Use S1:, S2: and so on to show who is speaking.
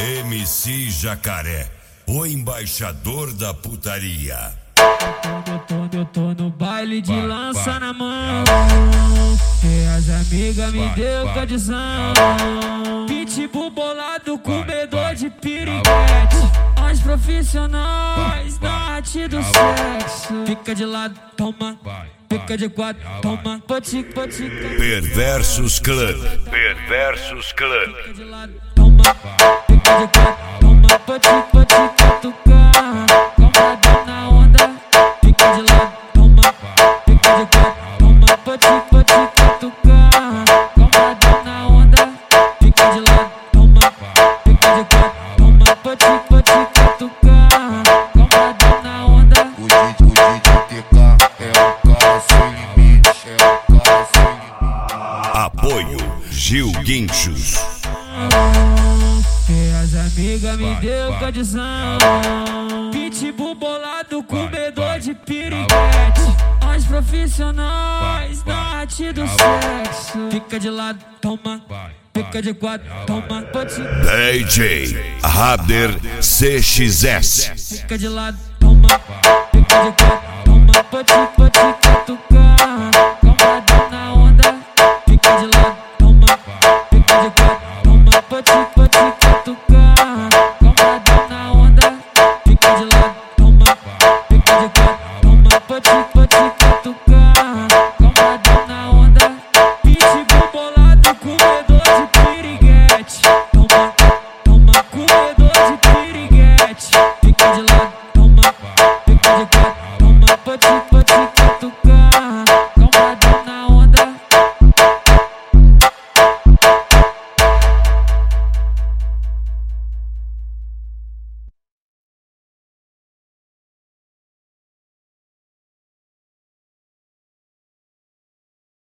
S1: MC Jacaré, o embaixador da putaria.
S2: Eu tô no baile de lança na mão, e as amigas me deu condição. Pitbull bolado, comedor de piriguete. Nós profissionais na arte do sexo. Fica de lado, toma. Fica de quatro, toma. Potica, potica.
S1: Perversos Club. Perversos Club.
S2: Fica de lado, toma. Fica de quatro, toma. Potica, potica, tucar. Combada na onda. Fica de lado, toma. Fica de quatro, toma. Potica, potica, tucar. Combada na onda. Fica de lado, toma. Fica de quatro, toma. Potica, potica, tucar. Combada na onda.
S3: O DJ TK é o cara sem limite, é o cara sem limite.
S1: Apoio Gil Guinchos.
S2: E as amigas me deu condição. Pitbull bolado, comedor de piriguete. Nós profissionais na arte do sexo. Fica de lado, toma. Fica de quatro, toma.
S1: DJ Rader CXS.
S2: Fica de lado, toma. Fica de quatro, toma. Potica, potica, tucar. Combada na onda. Fica de lado, toma. Fica de quatro, toma. Potica, potica, tucar.